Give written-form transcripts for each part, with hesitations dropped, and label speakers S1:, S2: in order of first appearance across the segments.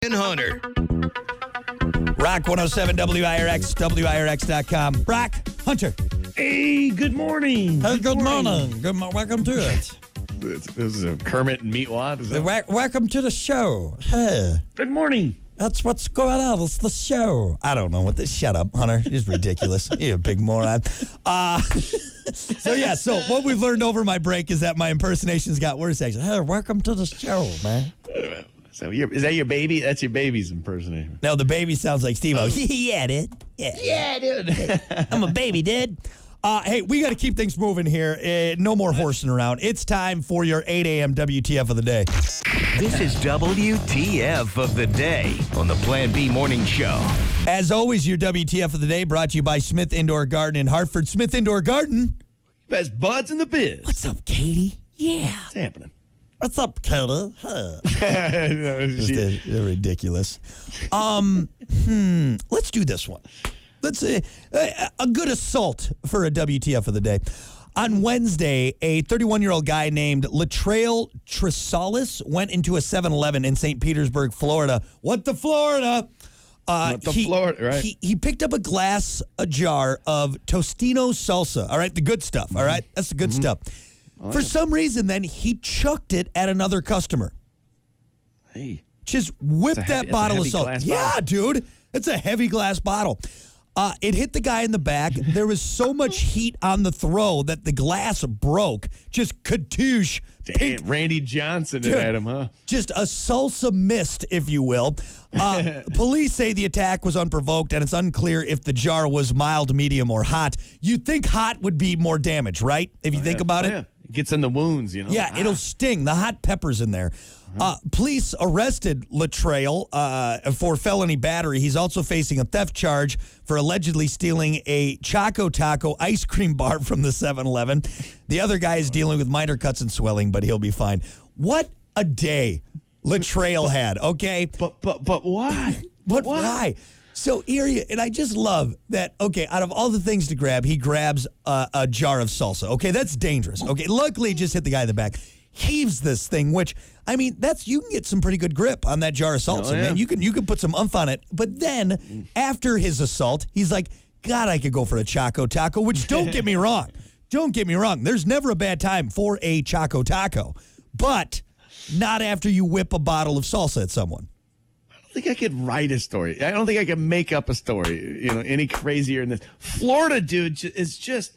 S1: and Hunter.
S2: Rock 107 WIRX, WIRX.com. Rock, Hunter.
S3: Hey, good morning.
S2: Hey, good morning. Welcome to it.
S3: This is a Kermit and Meatwad. Is that?
S2: Welcome to the show. Hey,
S3: Good morning.
S2: that's what's going on. It's the show. I don't know what this. Shut up, Hunter. It's ridiculous. You're a big moron. So what we've learned over my break is that my impersonations got worse, actually. Hey, welcome to the show, man.
S3: So is that your baby? That's your baby's impersonation.
S2: No, the baby sounds like Steve-O. Yeah, dude. Yeah, dude. I'm a baby, dude. Hey, we got to keep things moving here. No more horsing around. It's time for your 8 a.m. WTF of the day.
S1: This is WTF of the day on the Plan B Morning Show.
S2: As always, your WTF of the day brought to you by Smith Indoor Garden in Hartford. Smith Indoor Garden.
S3: Best buds in the biz.
S2: What's up, Katie? Yeah.
S3: What's happening?
S2: What's up, Katie? Huh.
S3: No,
S2: They're ridiculous. Let's do this one. Let's a good assault for a WTF of the day. On Wednesday, a 31-year-old guy named Latrell Tresalis went into a 7-Eleven in St. Petersburg, Florida. What the Florida?
S3: Florida, right?
S2: He picked up a jar of Tostino salsa. All right, the good stuff. All right, that's the good stuff. For some reason, then he chucked it at another customer.
S3: Hey.
S2: Just whipped that bottle of salsa. Yeah, dude, it's a heavy glass bottle. It hit the guy in the back. There was so much heat on the throw that the glass broke. Just katoosh.
S3: Damn, Randy Johnson at him, huh?
S2: Just a salsa mist, if you will. Police say the attack was unprovoked, and it's unclear if the jar was mild, medium, or hot. You'd think hot would be more damage, right? If you think about it.
S3: Yeah. It gets in the wounds, you know?
S2: Yeah, it'll sting. The hot pepper's in there. Police arrested Latrell for felony battery. He's also facing a theft charge for allegedly stealing a Choco Taco ice cream bar from the 7-Eleven. The other guy is dealing with minor cuts and swelling, but he'll be fine. What a day Latrell had, okay?
S3: But why?
S2: But why? So here, and I just love that, okay, out of all the things to grab, he grabs a jar of salsa. Okay, that's dangerous. Okay, luckily it just hit the guy in the back. Heaves this thing, which, I mean, you can get some pretty good grip on that jar of salsa, man. You can put some oomph on it. But then, after his assault, he's like, God, I could go for a Choco Taco, which don't get me wrong. Don't get me wrong. There's never a bad time for a Choco Taco. But not after you whip a bottle of salsa at someone.
S3: I don't think I could write a story. I don't think I could make up a story, any crazier than this. Florida dude is just,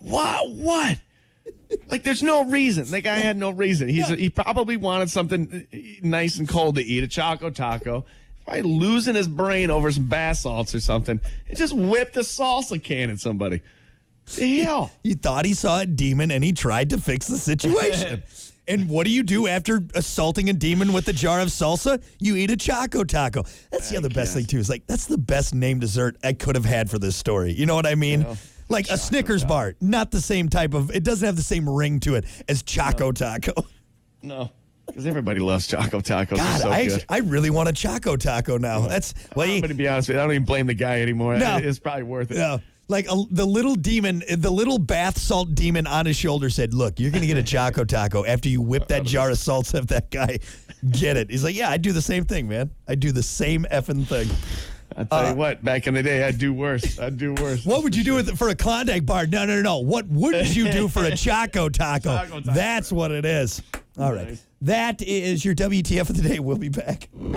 S3: what? Like, there's no reason. The guy had no reason. He probably wanted something nice and cold to eat, a Choco Taco. Probably losing his brain over some bath salts or something. And just whipped a salsa can at somebody. The hell?
S2: He thought he saw a demon, and he tried to fix the situation. And what do you do after assaulting a demon with a jar of salsa? You eat a Choco Taco. That's the other best thing, too. Is like, that's the best named dessert I could have had for this story. You know what I mean? Like a Snickers bar, not the same type of, it doesn't have the same ring to it as Choco Taco.
S3: No, because everybody loves Choco Tacos.
S2: God,
S3: They're so good.
S2: I really want a Choco Taco now. That's, well,
S3: I'm going to be honest with you, I don't even blame the guy anymore.
S2: No.
S3: It's probably worth it.
S2: No. Like the little demon, the little bath salt demon on his shoulder said, look, you're going to get a Choco Taco after you whip that jar of salsa at that guy. Get it. He's like, yeah, I do the same thing, man. I do the same effing thing.
S3: I tell you what, back in the day, I'd do worse.
S2: What would you do for a Klondike bar? No. What wouldn't you do for a Choco Taco? That's what it is. All right. That is your WTF of the day. We'll be back.